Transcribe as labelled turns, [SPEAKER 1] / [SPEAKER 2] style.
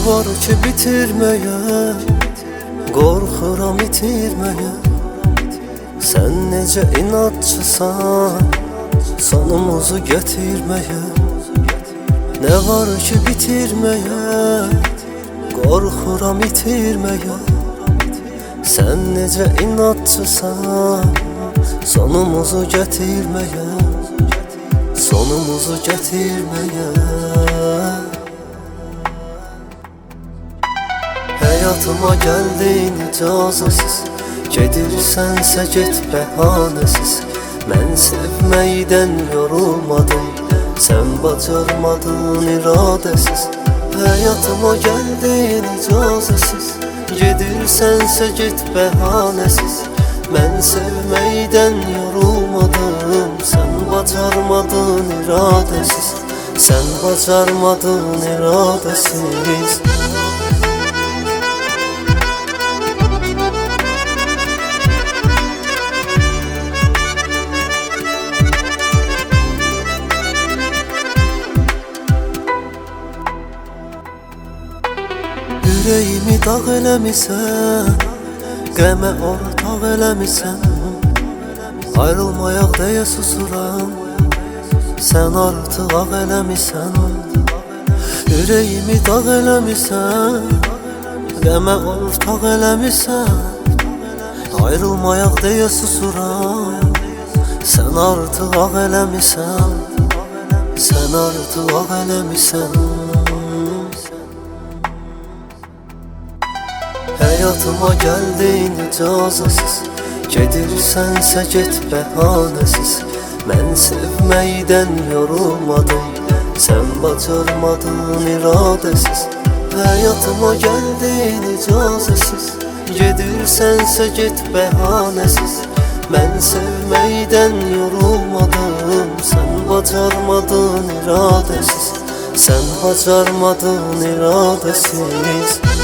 [SPEAKER 1] var ki bitirməyə, qorxuram itirməyə. Sən necə inadçısan, sonumuzu gətirməyə. Nə var ki bitirməyə, qorxuram itirməyə. Sən necə inadçısan, sonumuzu gətirməyə. Sonumuzu gətirməyə. Həyatıma gəldin icazəsiz, gedirsənsə get bəhanəsiz. Mən sevməkdən yorulmadım, sən bacarmadın iradəsiz. Həyatıma gəldin icazəsiz, gedirsənsə get bəhanəsiz. Mən sevməkdən yorulmadım, sən bacarmadın iradəsiz. Sən bacarmadın iradəsiz. Ürəyimi dağ eləmisən, qəmə ortaq eləmisən. Ayrılmayaq deyə susuram, sən artıq ağ eləmisən. Ürəyimi dağ eləmisən, qəmə ortaq eləmisən. Ayrılmayaq deyə susuram, sən artıq ağ eləmisən. Sən artıq ağ eləmisən. Həyatıma gəldin icazəsiz, gedirsənsə get bəhanəsiz. Mən sevməkdən yorulmadım, sən bacarmadın iradəsiz. Həyatıma gəldin icazəsiz, gedirsənsə get bəhanəsiz. Mən sevməkdən yorulmadım, sən bacarmadın iradəsiz. Sən bacarmadın iradəsiz.